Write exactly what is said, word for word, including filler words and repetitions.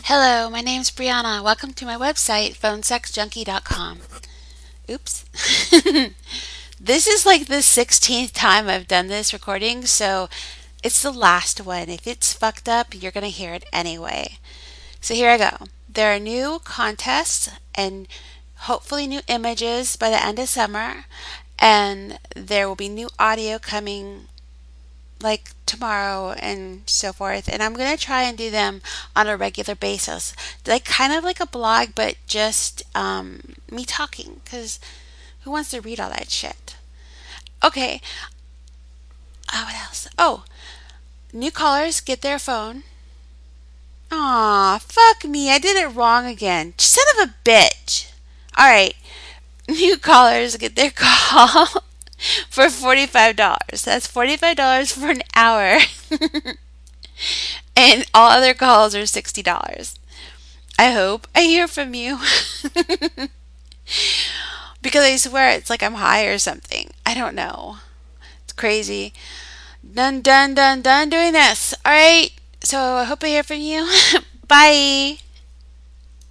Hello, my name's Brianna. Welcome to my website, phone sex junkie dot com. Oops. This is like the sixteenth time I've done this recording, so it's the last one. If it's fucked up, you're going to hear it anyway. So here I go. There are new contests and hopefully new images by the end of summer, and there will be new audio coming like tomorrow and so forth. And I'm going to try and do them on a regular basis. Like kind of like a blog, but just um, me talking because who wants to read all that shit? Okay. Uh, what else? Oh, new callers get their phone. Aw, fuck me. I did it wrong again. Son of a bitch. All right. New callers get their call for forty-five dollars. That's forty-five dollars for an hour. And all other calls are sixty dollars. I hope I hear from you. Because I swear it's like I'm high or something. I don't know. It's crazy. Done, done, done, done doing this. All right. So I hope I hear from you. Bye.